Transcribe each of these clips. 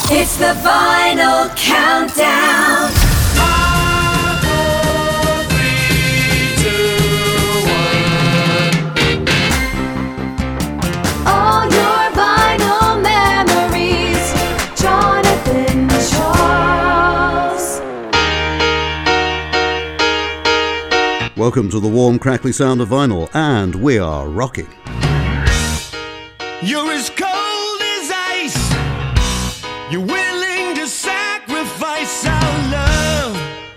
It's the Vinyl Countdown. 5, 4, 3, 2, 1. All your vinyl memories, Jonathan Charles. Welcome to the warm, crackly sound of vinyl, and we are rocking. You're as cold as ice. You're willing to sacrifice our love.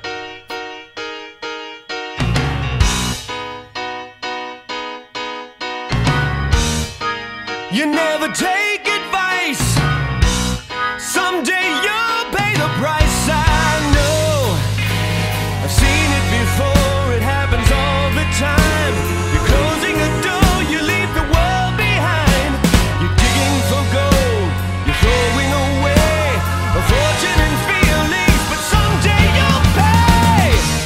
You never take advice. Someday you'll pay the price. I know. I've seen it before. It happens all the time. You're closing the door. You leave the world behind. You're digging for gold. You're throwing away a fortune and feelings. But someday you'll pay.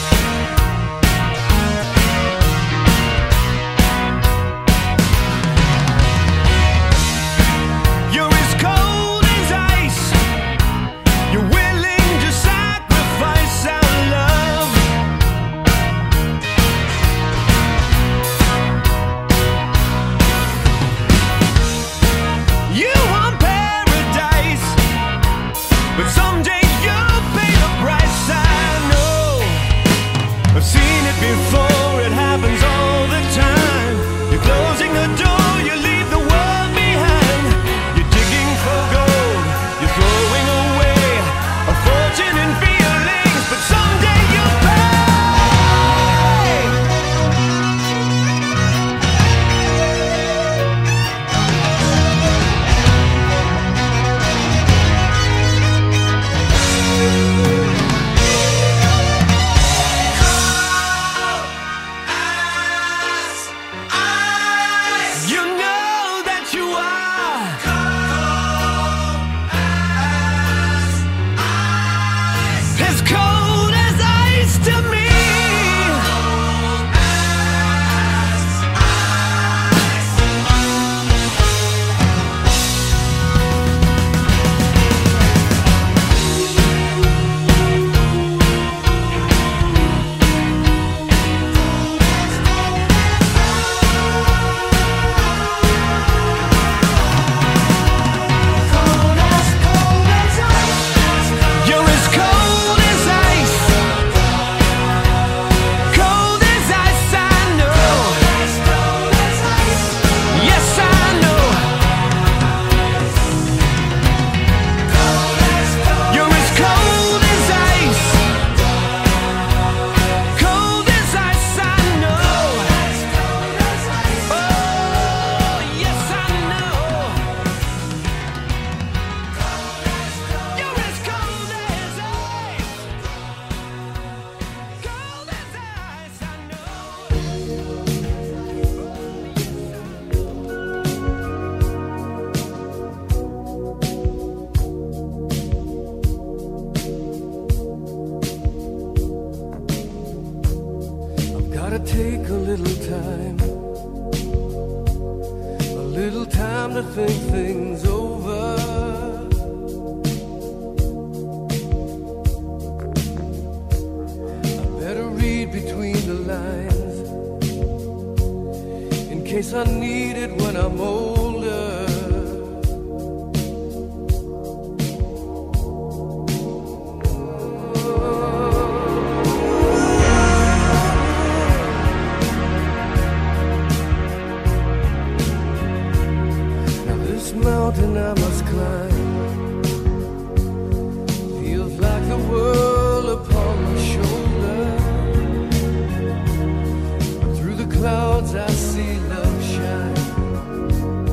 You're as cold as ice. You're willing to sacrifice our love. You want paradise, but someday you'll pay the price. I know. I've seen it before. It happens all the time. You're closing the door. You leave the world behind. You're digging for gold. You're throwing away a fortune and feelings, but someday you'll pay. You know that you are as cold as ice to me. You're as cold as ice. Cold as ice, I know. Yes, I know. You're as cold as ice. Cold as ice, I know. Oh, yes, I know. You're as cold as ice. Cold as ice, I know. I've gotta take a little time to think things over. I better read between the lines in case I need it when I'm older. Now this mountain I must climb feels like the world upon my shoulder. But through the clouds I see love shine.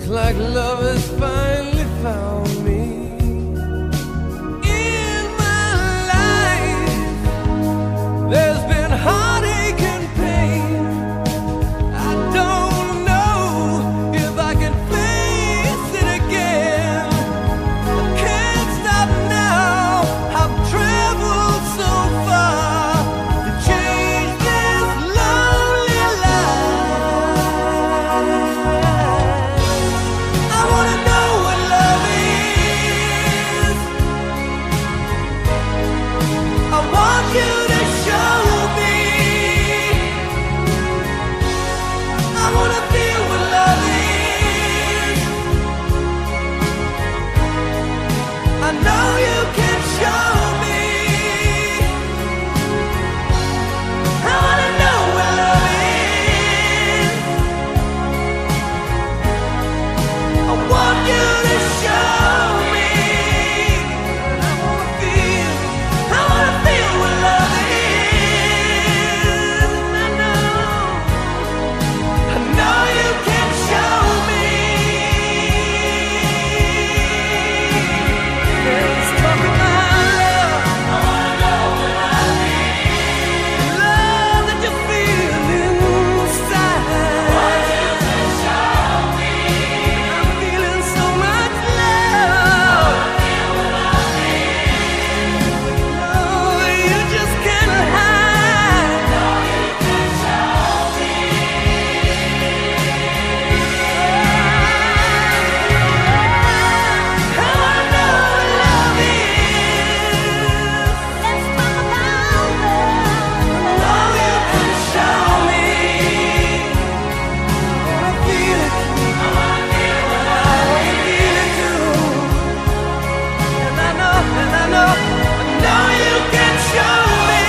like love has finally found me. In my life, there's been heartache and pain. I don't know if I can face it again. I can't stop now. I've traveled so far to change this lonely life. I wanna know what love is. I want you to show me. I wanna feel what love is. I know you can show me. I wanna know what love is. I want you to show me. I wanna feel what love is. I know you can show me. Let's talk about love. I wanna know what love is. Love that you feel inside. I want you to show me. I'm feeling so much love. I feel what love is. Oh, you just can't hide. No, you can show me. I wanna know what love is. Let's talk about love. Oh, you can show me. I wanna feel it. I wanna feel what love is. I wanna feel it too. And I know you can show me.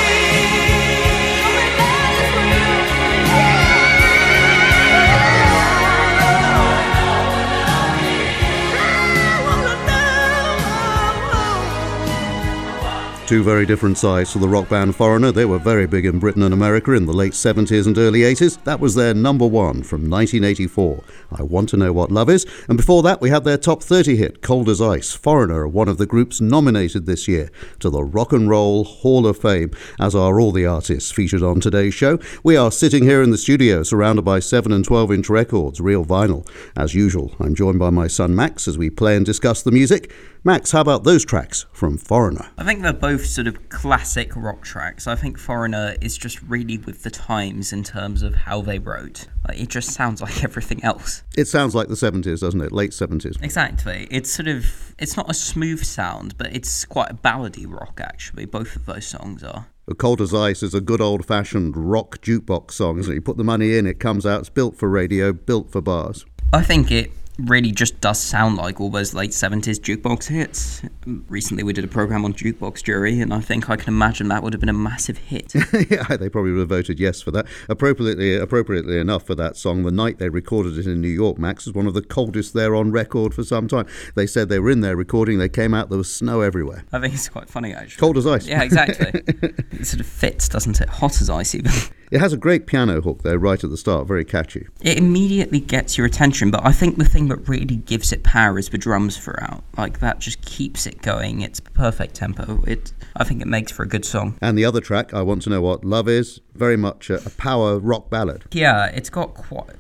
Two very different sides to the rock band Foreigner. They were very big in Britain and America in the late 70s and early 80s. That was their number one from 1984, I Want to Know What Love Is. And before that, we had their top 30 hit, Cold as Ice. Foreigner are one of the groups nominated this year to the Rock and Roll Hall of Fame, as are all the artists featured on today's show. We are sitting here in the studio surrounded by 7 and 12-inch records, real vinyl. As usual, I'm joined by my son Max as we play and discuss the music. Max, how about those tracks from Foreigner? I think they're both sort of classic rock tracks. I think Foreigner is just really with the times in terms of how they wrote. Like, it just sounds like everything else. It sounds like the 70s, doesn't it? Late 70s. Exactly. It's sort of, it's not a smooth sound, but it's quite a ballady rock, actually. Both of those songs are. Cold as Ice is a good old-fashioned rock jukebox song, isn't it? You put the money in, it comes out, it's built for radio, built for bars. I think it really just does sound like all those late 70s jukebox hits. Recently we did a program on Jukebox Jury, and I think I can imagine that would have been a massive hit. Yeah, they probably would have voted yes for that. Appropriately enough for that song, the night they recorded it in New York, Max, was one of the coldest there on record for some time. They said they were in there recording, they came out, there was snow everywhere. I think it's quite funny, actually. Cold as ice. Yeah, exactly. It sort of fits, doesn't it? Hot as ice, even. It has a great piano hook there right at the start, very catchy. It immediately gets your attention, but I think the thing that really gives it power is the drums throughout. Like, that just keeps it going. It's perfect tempo. I think it makes for a good song. And the other track, I Want to Know What Love Is, very much a power rock ballad. Yeah, it's got quite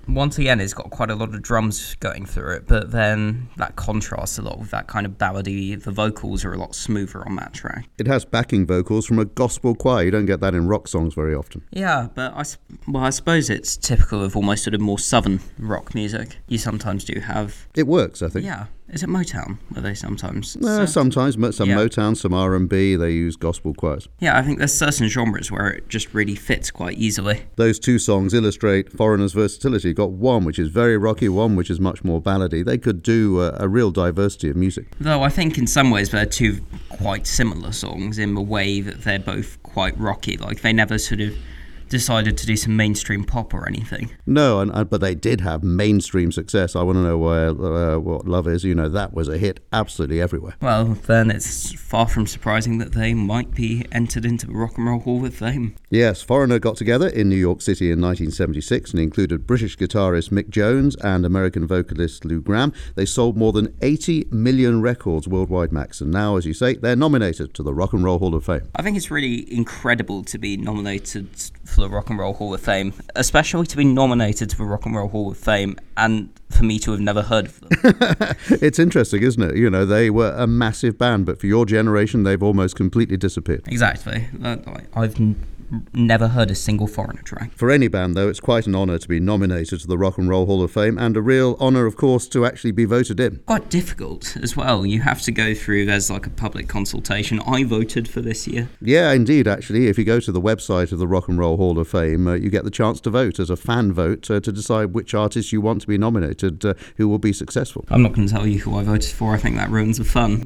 a lot of drums going through it, but then that contrasts a lot with that kind of ballady. The vocals are a lot smoother on that track. It has backing vocals from a gospel choir. You don't get that in rock songs very often. Yeah, but I suppose it's typical of almost sort of more southern rock music. You sometimes do have... It works, I think. Yeah. Is it Motown? Are they sometimes? Sometimes, some Yeah. Motown, some R&B, they use gospel choirs. Yeah, I think there's certain genres where it just really fits quite easily. Those two songs illustrate Foreigner's versatility. You've got one which is very rocky, one which is much more ballady. They could do a real diversity of music. Though I think in some ways they're two quite similar songs in the way that they're both quite rocky. Like, they never sort of decided to do some mainstream pop or anything. No, but they did have mainstream success. I Want to Know What Love Is. You know, that was a hit absolutely everywhere. Well, then it's far from surprising that they might be entered into the Rock and Roll Hall of Fame. Yes, Foreigner got together in New York City in 1976 and included British guitarist Mick Jones and American vocalist Lou Gramm. They sold more than 80 million records worldwide, Max, and now, as you say, they're nominated to the Rock and Roll Hall of Fame. I think it's really incredible to be nominated for the Rock and Roll Hall of Fame, especially to be nominated to the Rock and Roll Hall of Fame and for me to have never heard of them. It's interesting, isn't it? You know, they were a massive band, but for your generation, they've almost completely disappeared. Exactly. I've never heard a single Foreigner track. For any band, though, it's quite an honour to be nominated to the Rock and Roll Hall of Fame, and a real honour, of course, to actually be voted in. Quite difficult as well. You have to go through, there's like a public consultation. I voted for this year. Yeah, indeed, actually. If you go to the website of the Rock and Roll Hall of Fame, you get the chance to vote as a fan vote to decide which artists you want to be nominated, who will be successful. I'm not going to tell you who I voted for. I think that ruins the fun.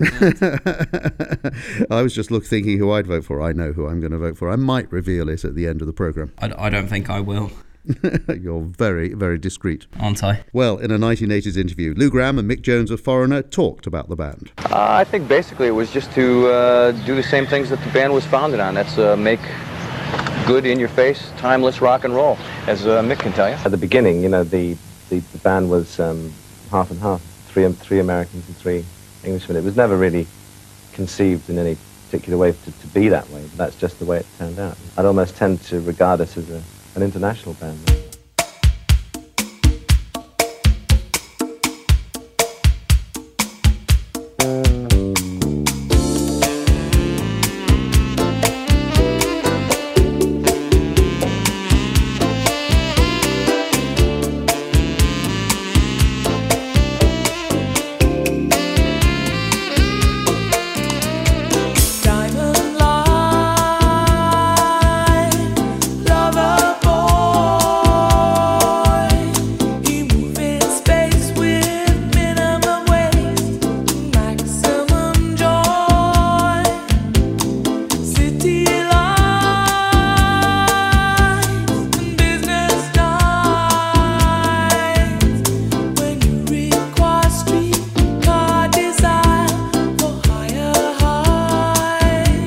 I was just thinking who I'd vote for. I know who I'm going to vote for. I might reveal it at the end of the programme. I don't think I will. You're very, very discreet. Aren't I? Well, in a 1980s interview, Lou Gramm and Mick Jones of Foreigner talked about the band. I think basically it was just to do the same things that the band was founded on. That's make good, in-your-face, timeless rock and roll, as Mick can tell you. At the beginning, you know, the band was half and half, three Americans and 3 Englishmen. It was never really conceived in any particular way to be that way, but that's just the way it turned out. I'd almost tend to regard us as an international band. Diamond line, lover boy, he moves in space with minimum waste, maximum joy. City lights and business nights. When you require streetcar desire for higher heights.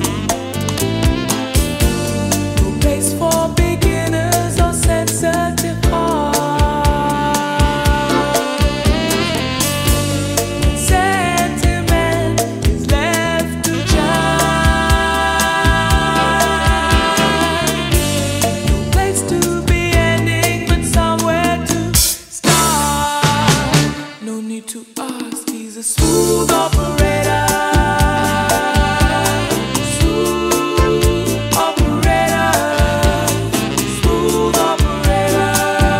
No place for beginners or sensitive hearts. Sentiment is left to chance. No place to be ending, but somewhere to start. No need to ask, he's a smooth operator. Smooth operator. Smooth operator.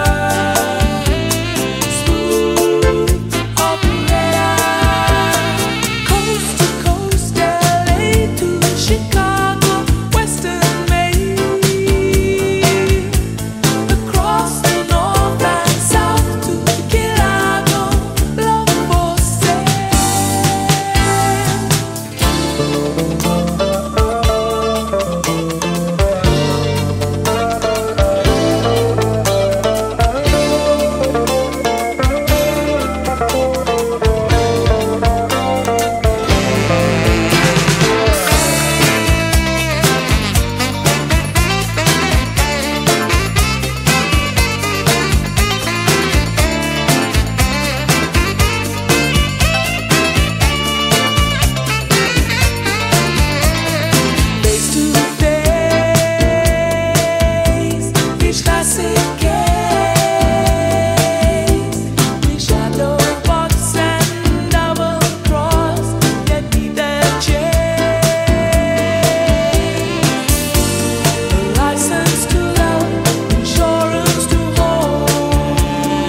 Smooth operator. Coast to coast, LA to Chicago, Western Maine. Across the north and south to Chicago, love for sale. Face to face, each classic case. We shadow box and double cross, yet neither change. A license to love, insurance to hold.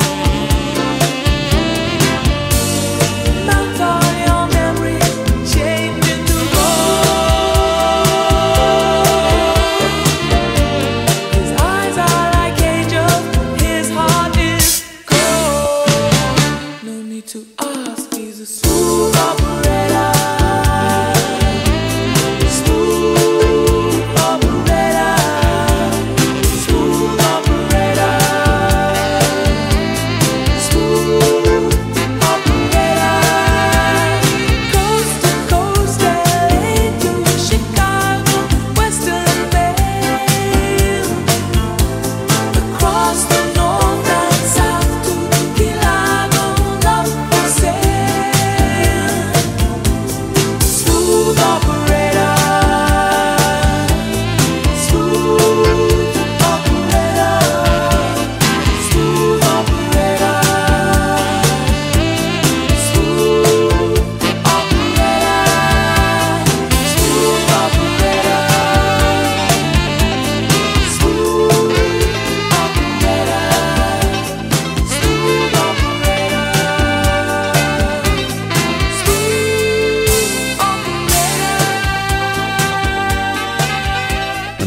Mount on your memory, change into gold. His eyes are like angels, his heart is cold. No need to ask, he's a smooth operator. Smooth operator. Smooth operator. Smooth operator. Coast to coast, LA to Chicago, Western Maine.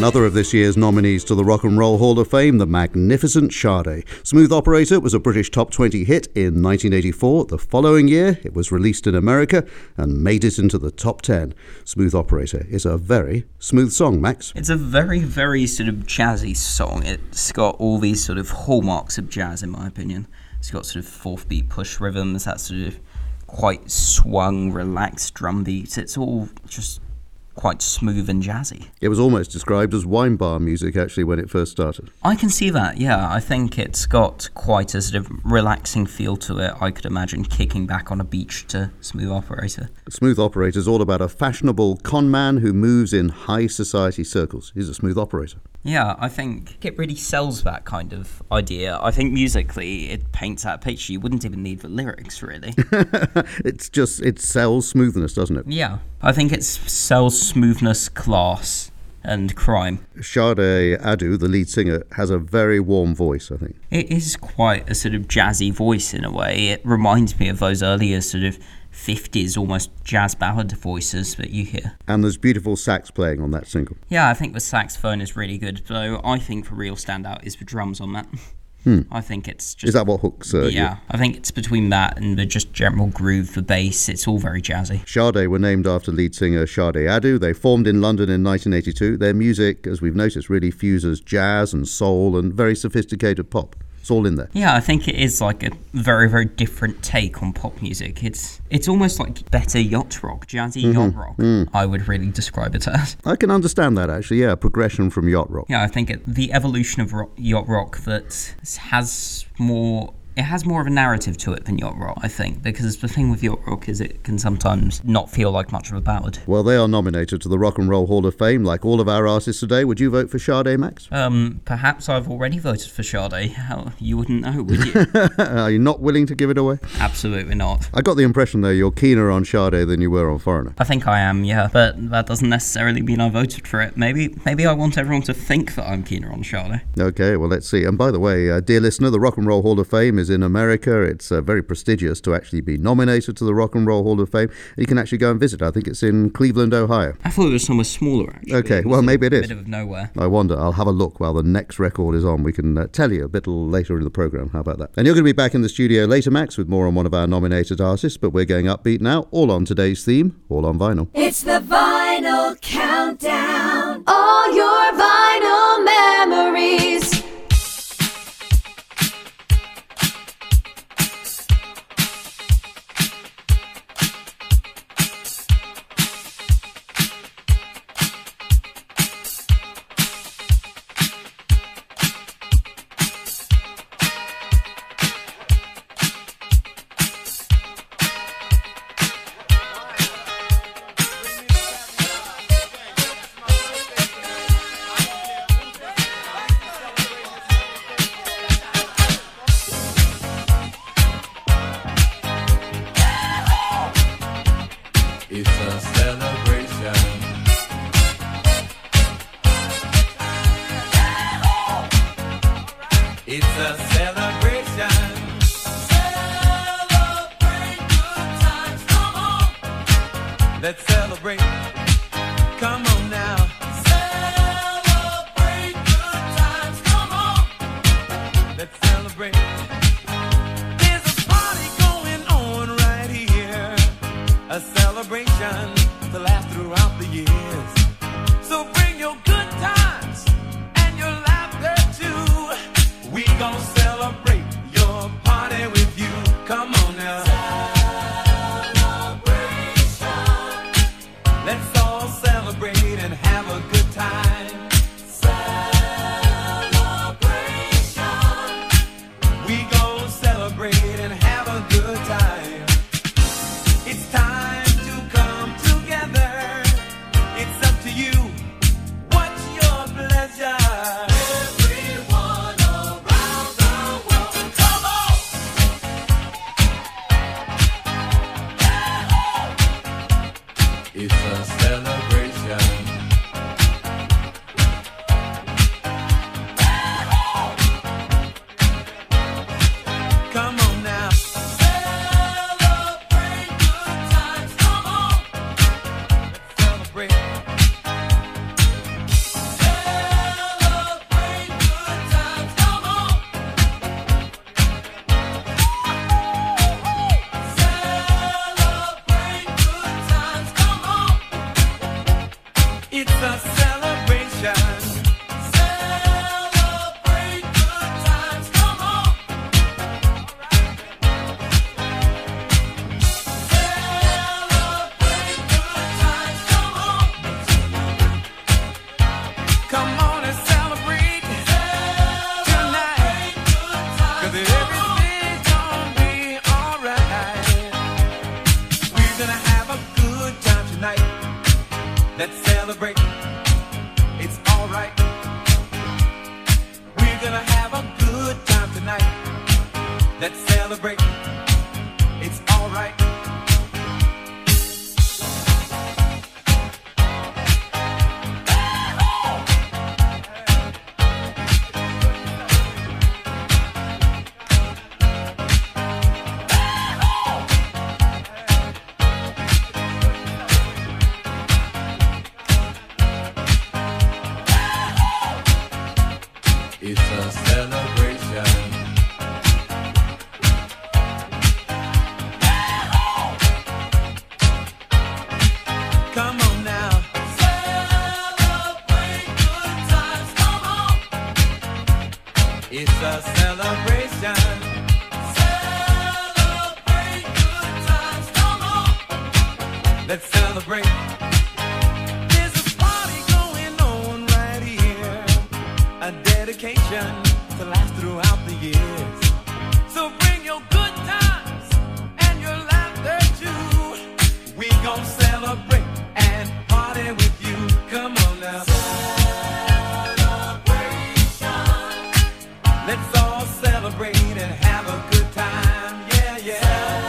Another of this year's nominees to the Rock and Roll Hall of Fame, the magnificent Sade. Smooth Operator was a British top 20 hit in 1984. The following year, it was released in America and made it into the top 10. Smooth Operator is a very smooth song, Max. It's a very, very sort of jazzy song. It's got all these sort of hallmarks of jazz, in my opinion. It's got sort of fourth beat push rhythms, that sort of quite swung, relaxed drum beats. It's all just quite smooth and jazzy. It was almost described as wine bar music, actually, when it first started. I can see that, yeah. I think it's got quite a sort of relaxing feel to it. I could imagine kicking back on a beach to Smooth Operator. Smooth Operator is all about a fashionable con man who moves in high society circles. He's a smooth operator. Yeah, I think it really sells that kind of idea. I think musically it paints that picture. You wouldn't even need the lyrics, really. It sells smoothness, doesn't it? Yeah, I think it sells smoothness, class, and crime. Sade Adu, the lead singer, has a very warm voice, I think. It is quite a sort of jazzy voice in a way. It reminds me of those earlier sort of 50s almost jazz ballad voices that you hear. And there's beautiful sax playing on that single. Yeah, I think the saxophone is really good, though I think the real standout is the drums on that. I think it's just... Is that what hooks you? Yeah, I think it's between that and the just general groove, the bass. It's all very jazzy. Sade were named after lead singer Sade Adu. They formed in London in 1982. Their music, as we've noticed, really fuses jazz and soul and very sophisticated pop. It's all in there. Yeah, I think it is like a very, very different take on pop music. It's almost like better yacht rock, jazzy yacht rock, I would really describe it as. I can understand that, actually, yeah, progression from yacht rock. Yeah, I think the evolution of yacht rock that has more... It has more of a narrative to it than yacht rock, I think, because the thing with yacht rock is it can sometimes not feel like much of a ballad. Well, they are nominated to the Rock and Roll Hall of Fame, like all of our artists today. Would you vote for Sade, Max? Perhaps I've already voted for Sade. You wouldn't know, would you? Are you not willing to give it away? Absolutely not. I got the impression, though, you're keener on Sade than you were on Foreigner. I think I am, yeah, but that doesn't necessarily mean I voted for it. Maybe I want everyone to think that I'm keener on Sade. Okay, well, let's see. And by the way, dear listener, the Rock and Roll Hall of Fame is in America. It's very prestigious to actually be nominated to the Rock and Roll Hall of Fame. You can actually go and visit. I think it's in Cleveland, Ohio. I thought it was somewhere smaller, actually. Okay, well, maybe it is. Middle of nowhere. I wonder. I'll have a look while the next record is on. We can tell you a bit later in the programme. How about that? And you're going to be back in the studio later, Max, with more on one of our nominated artists, but we're going upbeat now, all on today's theme, all on vinyl. It's the Vinyl Countdown. All your vinyl memories. It's a celebration. It's a celebration. Celebrate good times. Come on. Let's celebrate. Come on now. Celebrate good times. Come on. Let's celebrate. There's a party going on right here. A celebration to last throughout the years. So bring your good times and your laughter too. We gon' celebrate your party with you. Come on now. Celebration. Let's all celebrate. celebrate. It's alright. We're gonna have a good time tonight. Let's celebrate. It's alright. It's a celebration. Come on now. Celebrate good times, come on. It's a celebration. Celebrate good times, come on. Let's celebrate. There's a party going on right here. A dedication to last throughout the years. So bring your good times and your laughter too. We gon' celebrate and party with you. Come on now. Let's all celebrate and have a good time. Yeah, yeah.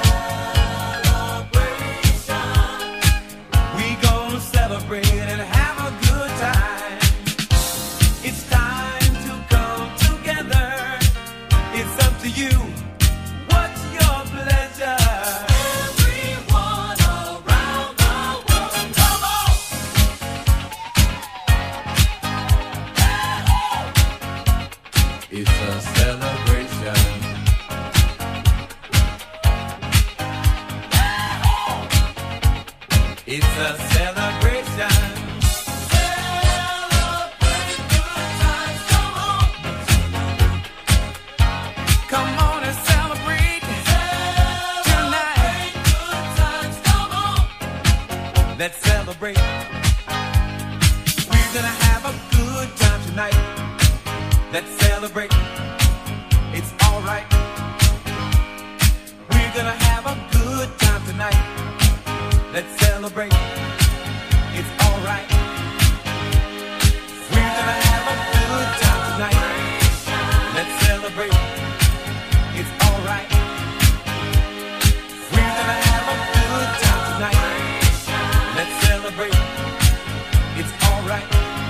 We gon' celebrate and have a good time. It's time to come together. It's up to you. What's your pleasure? Everyone around the world, come on. It's a celebration. It's a celebration. Celebrate good times, come on. Come on and celebrate tonight. Good times, come on. Let's celebrate. We're gonna have a good time tonight. Let's celebrate. It's alright. We're gonna have a good time tonight. Let's celebrate. It's alright. We're gonna have a good time tonight. Let's celebrate. It's alright. We're gonna have a good time tonight. Let's celebrate. It's alright.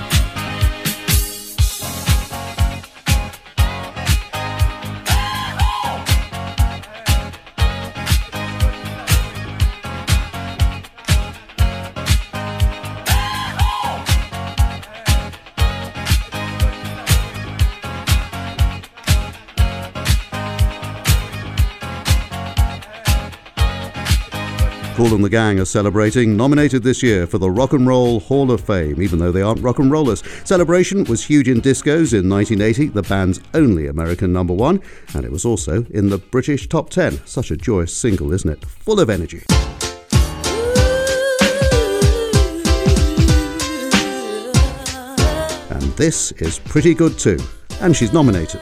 Kool and the Gang are celebrating, nominated this year for the Rock and Roll Hall of Fame, even though they aren't rock and rollers. Celebration was huge in discos in 1980, the band's only American number one, and it was also in the British top 10. Such a joyous single, isn't it? Full of energy. And this is pretty good too, and she's nominated.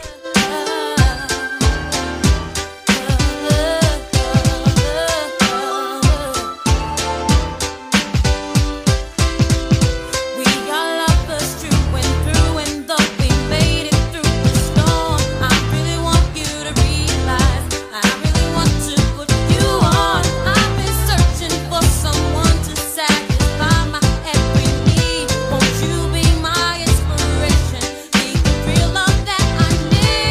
Won't you be my inspiration? Be the real love that I need.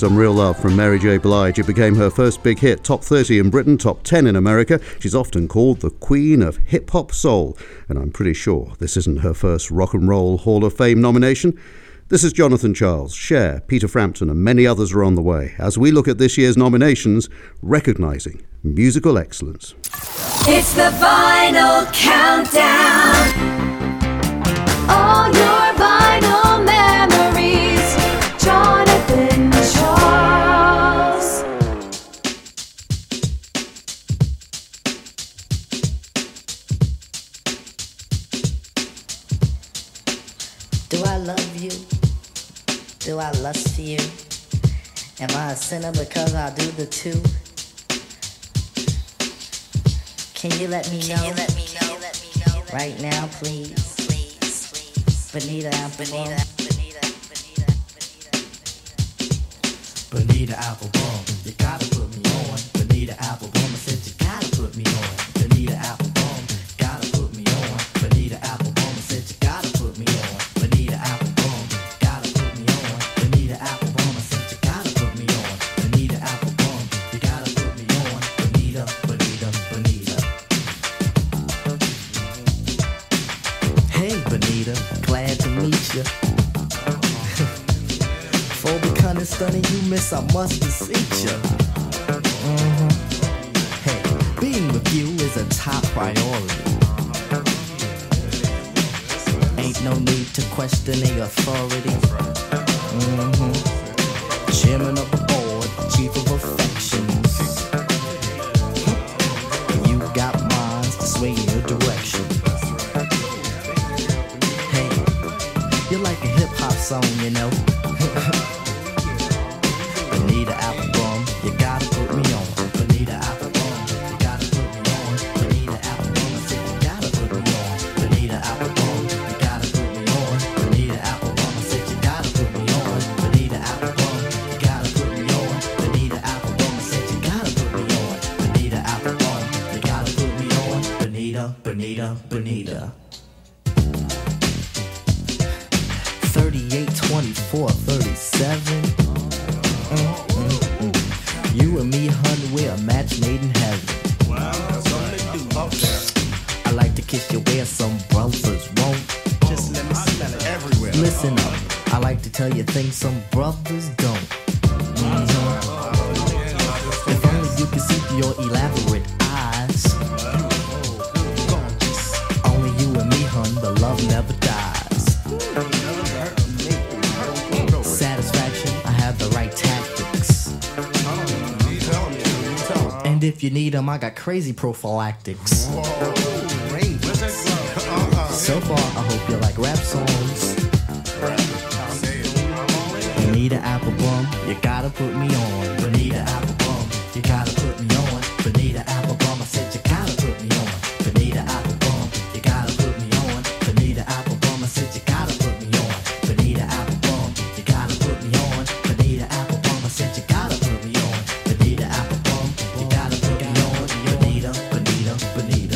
Some Real Love from Mary J. Blige. It became her first big hit, top 30 in Britain, top 10 in America. She's often called the Queen of Hip-Hop Soul, and I'm pretty sure this isn't her first Rock and Roll Hall of Fame nomination. This is Jonathan Charles, Cher, Peter Frampton, and many others are on the way as we look at this year's nominations, recognising musical excellence. It's the Vinyl Countdown. All your vinyl memories. Jonathan Charles. Do I love you? Do I lust for you? Am I a sinner because I do the two? Can you let me know? Right now, please. Bonita Applebum. Bonita Applebum, you gotta put me on. Bonita Applebum, I said you gotta put me on. Bonita Applebum, gotta put me on. Bonita Applebum, I said you gotta put me on. Bonita Applebum, gotta put me on. Bonita Applebum, I said you gotta put me on. Bonita Applebum, you gotta put me on. Bonita, Bonita, Bonita. Hey Bonita, glad to meet you. For becoming stunning, you miss, I must beseech you. Hey, being with you is a top priority. Ain't no need to question the authority. Chairman of the board, chief of affections. You got minds to swing in your direction. Hey, you're like a hip-hop song, you know. Bonita Applebum, you gotta put me on. Bonita Applebum, you gotta put me on. Bonita Applebum, I said you gotta put me on. Bonita Applebum, you gotta put me on. Bonita Applebum, I said you gotta put me on. Bonita Applebum, you gotta put me on. Bonita Applebum, I said you gotta put me on. Bonita Applebum, you gotta put me on. Bonita, Bonita, Bonita. 38, 24, 37. You and me, hun, we're a match made in heaven. I like to kiss you where some brothers won't. Just let me smell it everywhere. Listen up, I like to tell you things some brothers don't. If only you could see through your elaborate eyes. Only you and me, hun, the love never dies. Satisfaction, I have the right tactics. And if you need them, I got crazy prophylactics. So far, I hope you like rap songs. Bonita Applebum, you gotta put me on. Bonita Applebum, you gotta put me on. Bonita Applebum, I said you gotta put me on. Bonita Applebum, you gotta put me on. Bonita Applebum, I said you gotta put me on. Bonita Applebum, you gotta put me on. Bonita Applebum, I said you gotta put me on. Bonita Applebum, you gotta put me on. Bonita, Bonita, Bonita.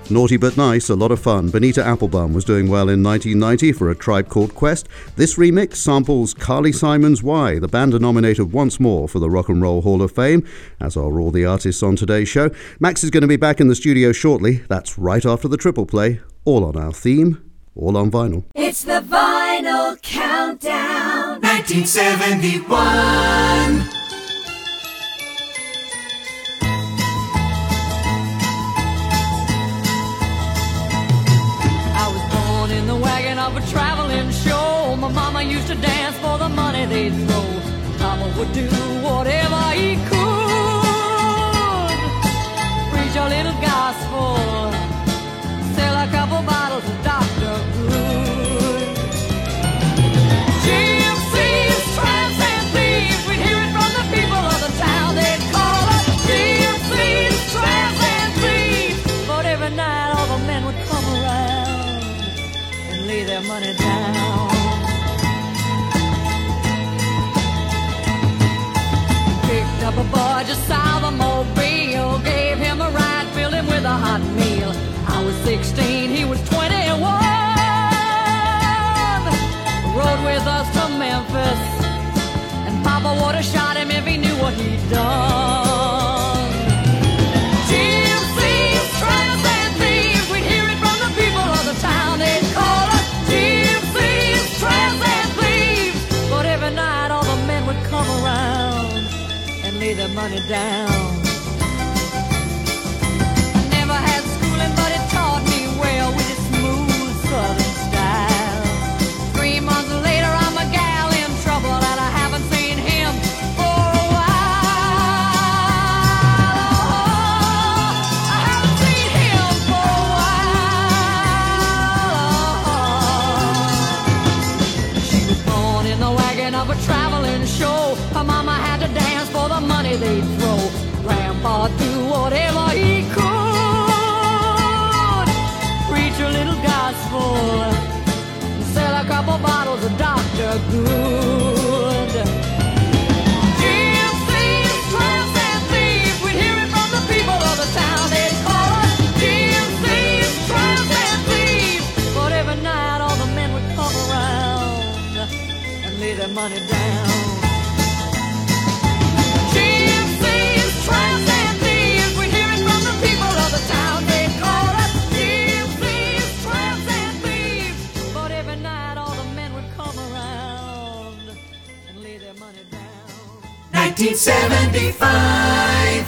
Naughty but nice, a lot of fun. Bonita Applebum was doing well in 1990 for A Tribe Called Quest. This remix samples Carly Simon's Why. The band are nominated once more for the Rock and Roll Hall of Fame, as are all the artists on today's show. Max is going to be back in the studio shortly. That's right after the triple play, all on our theme, all on vinyl. It's the Vinyl Countdown. 1971. Of a traveling show. My mama used to dance for the money they'd throw. Papa would do whatever he could. Preach a little gospel, sell a couple bottles of Dr. Good. GMC's tramps and thieves, we'd hear it from the people of the town. They'd call us GMC's tramps and thieves. But every night all the men would come around, lay their money down. Picked up a boy just south of Mobile, gave him a ride, filled him with a hot meal. I was 16, he was 21. Rode with us to Memphis, and Papa would have shot him if he knew what he'd done. GMC's tramps and thieves, we'd hear it from the people of the town. They'd call us GMC's tramps and thieves. But every night all the men would come around and lay their money down. I never had schooling, but it taught me well with its smooth southern style. 3 months later I'm a gal in trouble, and I haven't seen him for a while. I haven't seen him for a while. She was born in the wagon of a traveling show. Her mama had to dance for the money they'd throw. Grandpa do whatever he could, preach a little gospel, sell a couple bottles of Dr. Good. GMC's tramps and thieves, we'd hear it from the people of the town. They'd call us GMC's tramps and thieves. But every night all the men would come around and lay their money down. GMC's tramps and thieves, we'd hear it from the people of the town. They'd call us GMC's tramps and thieves. But every night all the men would come around and lay their money down. 1975.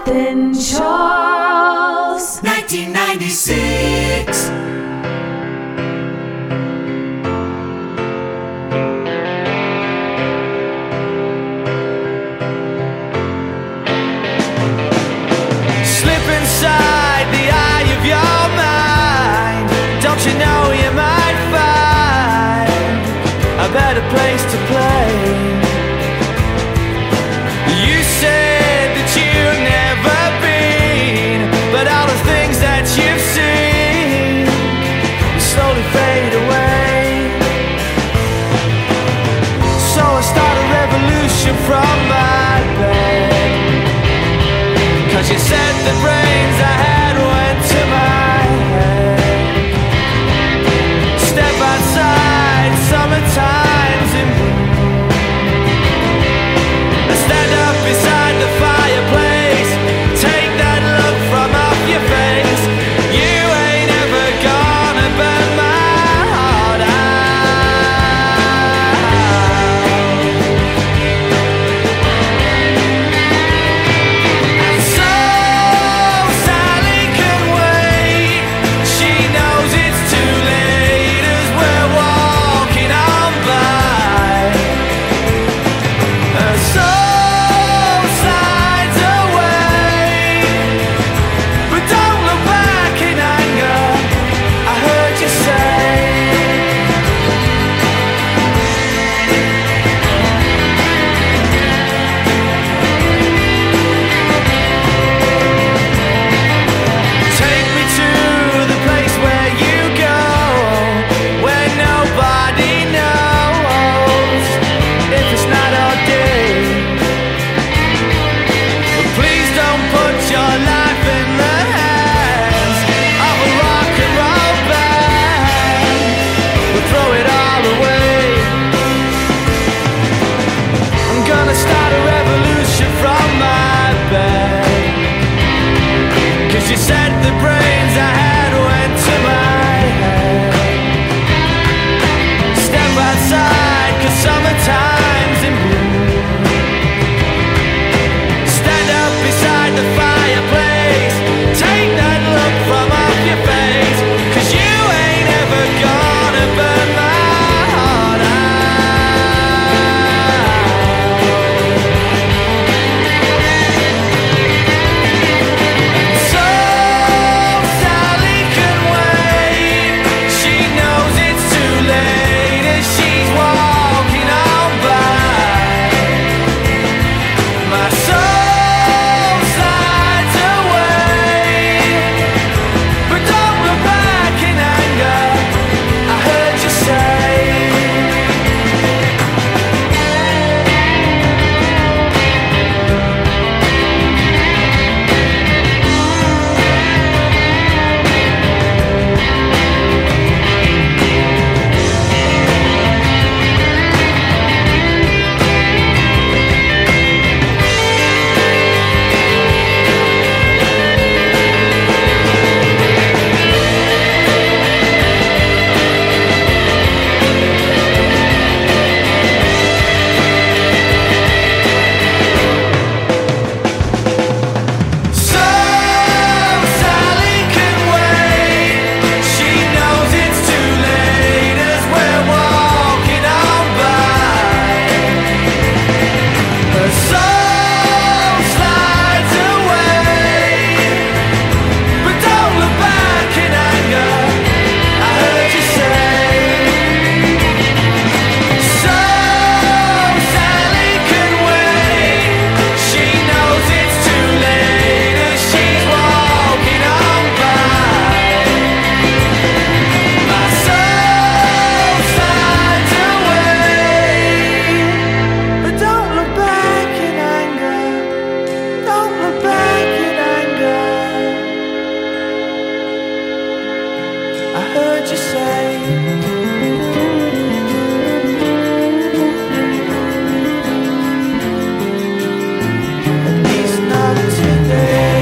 Thin Charles. 1996. Slip inside the eye of your mind. Don't you know you might find a better place to play? You said that you've never been, but all the things that you've seen slowly fade away. So I start a revolution from my bed, 'cause you said the brains I had went to my head. Step outside, summertime's in bloom. I stand up beside the fireplace, take that look from off your face. You ain't ever gonna burn my heart out. And so Sally can wait. She knows it's too late as we're walking on by. Her soul slides away, but don't look back in anger. I heard you say. Take me to the place where you go, where nobody knows if it's night or day. But please don't put your life in the hands of a rock and roll band. We'll throw it all away. I'm gonna start a revolution from my bed, 'cause you said the brains I had went to my head. Step outside, 'cause summertime's in bloom. Stand up beside the fireplace, take that look from off your face, 'cause you ain't ever gonna burn my heart out. So Sally can wait. She knows it's too late as she's walking on by. My soul slides away, but don't look back in anger. I heard you say. So Sally can wait. She knows it's too late as we're walking on by. Her soul slides away, but don't look back in anger. I heard you say. So Sally can wait. She knows it's too late as she's walking on by. My soul slides away, but don't look back in anger. Don't look back in anger. I heard you say. At least not today.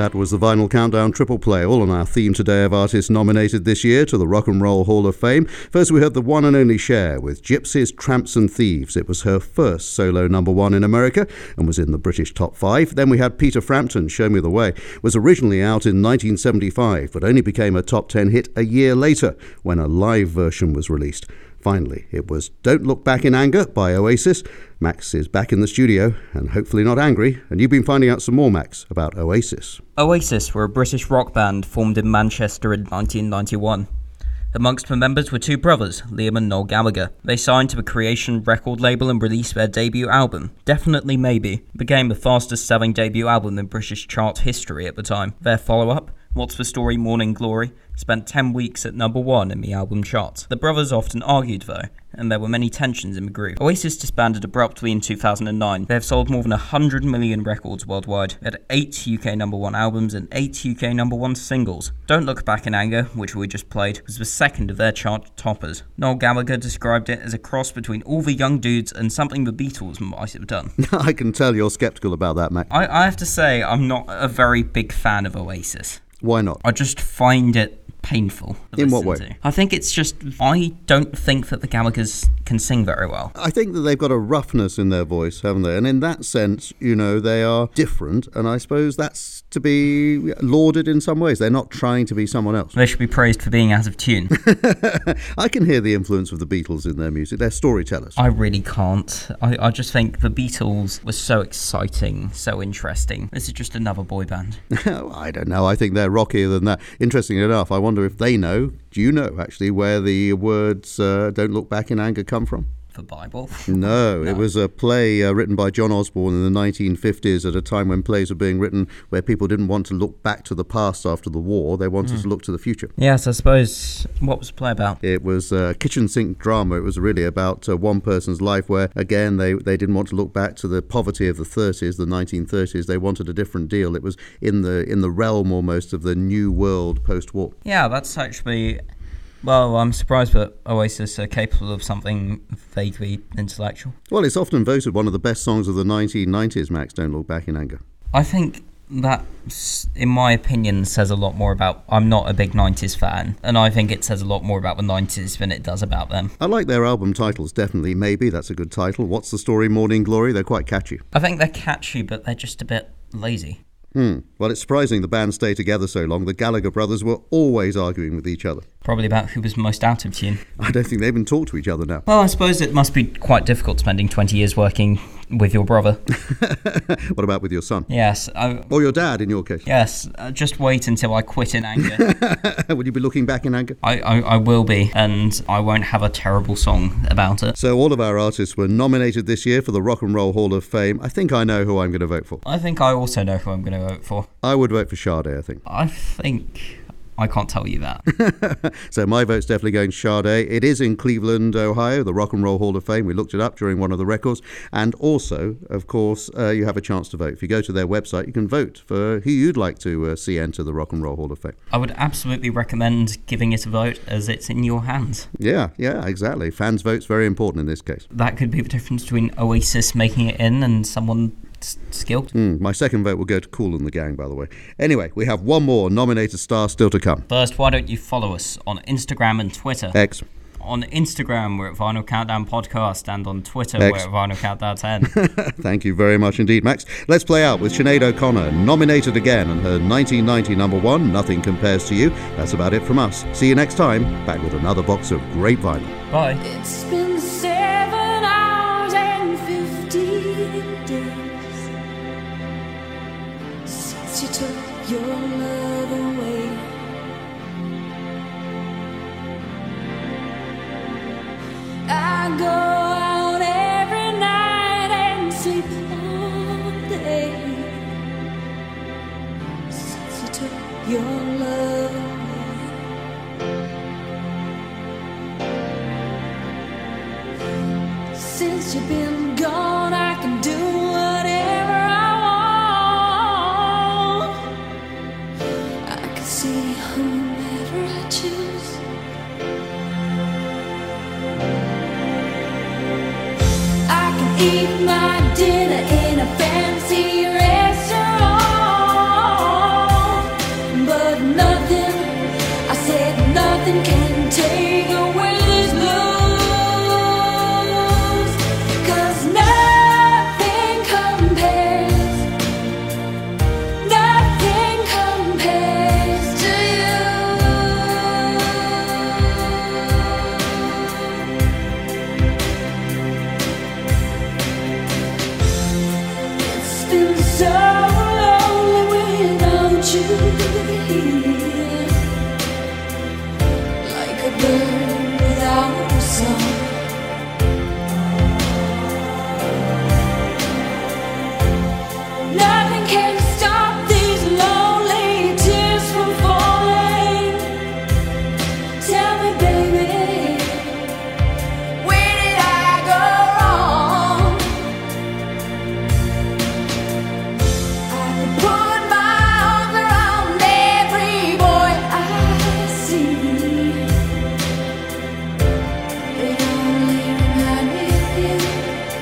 That was the Vinyl Countdown Triple Play, all on our theme today of artists nominated this year to the Rock and Roll Hall of Fame. First we heard the one and only Cher with Gypsies, Tramps and Thieves. It was her first solo number one in America and was in the British top 5. Then we had Peter Frampton, Show Me the Way. It was originally out in 1975 but only became a top 10 hit a year later when a live version was released. Finally, it was Don't Look Back in Anger by Oasis. Max is back in the studio and hopefully not angry, and you've been finding out some more, Max, about Oasis. Oasis were a British rock band formed in Manchester in 1991. Amongst the members were two brothers, Liam and Noel Gallagher. They signed to a Creation record label and released their debut album, Definitely Maybe. It became the fastest selling debut album in British chart history at the time. Their follow-up, What's the Story Morning Glory, spent 10 weeks at number 1 in the album charts. The brothers often argued though, and there were many tensions in the group. Oasis disbanded abruptly in 2009. They have sold more than 100 million records worldwide. They had 8 UK number 1 albums and 8 UK number 1 singles. Don't Look Back in Anger, which we just played, was the second of their chart toppers. Noel Gallagher described it as a cross between All the Young Dudes and something the Beatles might have done. I can tell you're sceptical about that, Max. I have to say, I'm not a very big fan of Oasis. Why not? I just find it painful to In what listen way? to. I think it's just, I don't think that the Gallaghers can sing very well. I think that they've got a roughness in their voice, haven't they? And in that sense, you know, they are different, and I suppose that's to be lauded in some ways. They're not trying to be someone else. They should be praised for being out of tune. I can hear the influence of the Beatles in their music. They're storytellers. I really can't. I just think the Beatles was so exciting, so interesting. This is just another boy band. I don't know. I think they're rockier than that. Interestingly enough, I wonder if they know, do you know actually, where the words Don't Look Back in Anger come from? The Bible? No, it was a play written by John Osborne in the 1950s at a time when plays were being written where people didn't want to look back to the past after the war. They wanted to look to the future. Yes, I suppose. What was the play about? It was a kitchen sink drama. It was really about one person's life where, again, they didn't want to look back to the poverty of the 30s, the 1930s. They wanted a different deal. It was in the realm almost of the new world post-war. Yeah, that's actually... Well, I'm surprised that Oasis are capable of something vaguely intellectual. Well, it's often voted one of the best songs of the 1990s, Max, Don't Look Back in Anger. I think that, in my opinion, says a lot more about... I'm not a big 90s fan, and I think it says a lot more about the 90s than it does about them. I like their album titles, definitely. Maybe, that's a good title. What's the Story, Morning Glory? They're quite catchy. I think they're catchy, but they're just a bit lazy. Well, it's surprising the band stayed together so long. The Gallagher brothers were always arguing with each other. Probably about who was most out of tune. I don't think they even talk to each other now. Well, I suppose it must be quite difficult spending 20 years working with your brother. What about with your son? Yes. Or your dad, in your case? Yes. Just wait until I quit in anger. Will you be looking back in anger? I will be, and I won't have a terrible song about it. So all of our artists were nominated this year for the Rock and Roll Hall of Fame. I think I know who I'm going to vote for. I think I also know who I'm going to vote for. I would vote for Sade, I think. I think... I can't tell you that. So my vote's definitely going Sade. It is in Cleveland, Ohio, the Rock and Roll Hall of Fame. We looked it up during one of the records. And also, of course, you have a chance to vote. If you go to their website, you can vote for who you'd like to see enter the Rock and Roll Hall of Fame. I would absolutely recommend giving it a vote, as it's in your hands. Yeah, exactly. Fans' vote's very important in this case. That could be the difference between Oasis making it in and someone skilled. My second vote will go to Kool and the Gang, by the way. Anyway, we have one more nominated star still to come. First, why don't you follow us on Instagram and Twitter? X. On Instagram, we're at Vinyl Countdown Podcast, and on Twitter, X. we're at Vinyl Countdown 10. Thank you very much indeed, Max. Let's play out with Sinead O'Connor, nominated again, and her 1990 number one, Nothing Compares to You. That's about it from us. See you next time, back with another box of great vinyl. Bye. It's been 7 hours and 15 days since you took your love away. I go out every night and sleep all day since you took your love away. Since you've been gone, I can do whatever I want. I can see whomever I choose. I can eat my dinner in a fancy restaurant. been so lonely without you here, like a bird without a song. Nothing can stop these lonely tears from falling. Tell me, baby, where did I go wrong? I could put my arms around every boy I see. They only remind me of you.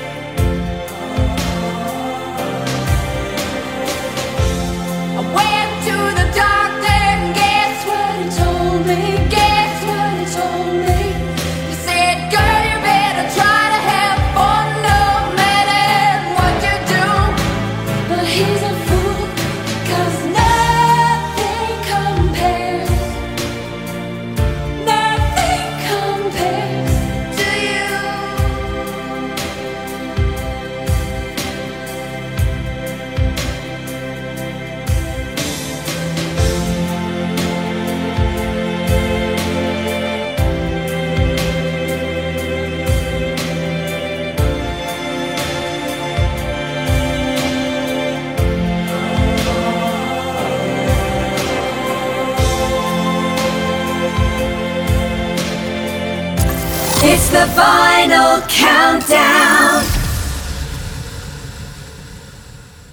I went to the doctor and guess what he told me? Guess what he told me? He said, girl, you better try to have fun no matter what you do. But he's a fool, 'cause nothing compares to you. It's the final countdown.